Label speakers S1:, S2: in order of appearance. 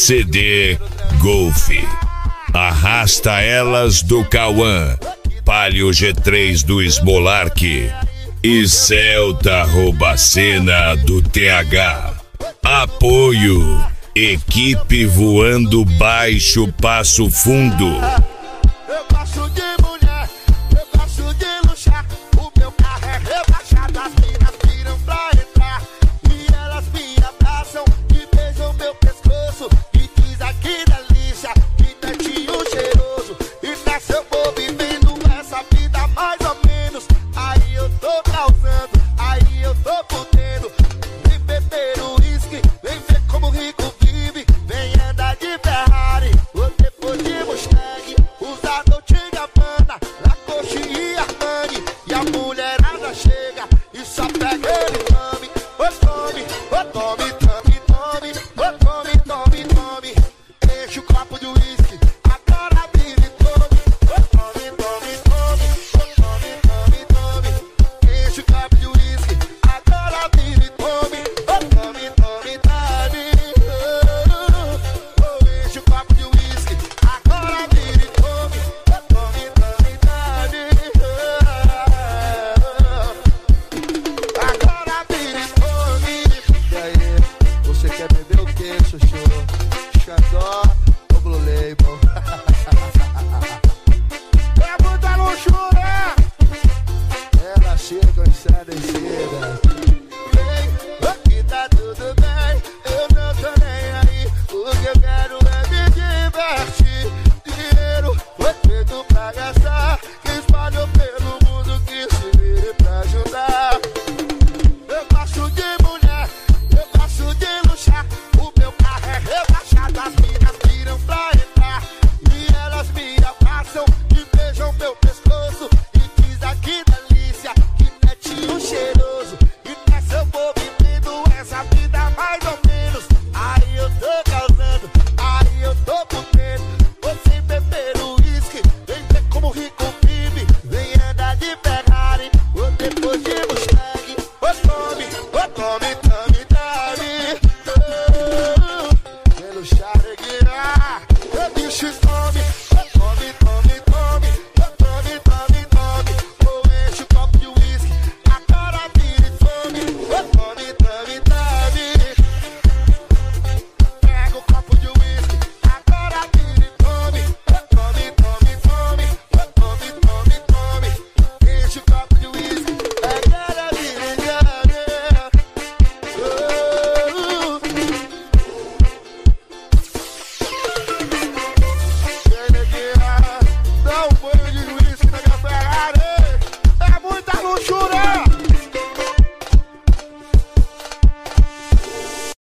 S1: CD Golf. Arrasta Elas do Cauã, Palio G3 do Smolark e Celta Robacena do TH. Apoio Equipe Voando Baixo Passo Fundo.
S2: Eu gosto de mulher, eu gosto de luxar. O meu carro é rebaixado, as minas viram pra entrar. E elas me abraçam e beijam meu pescoço. E diz aqui delícia, que netinho cheiroso. E desce eu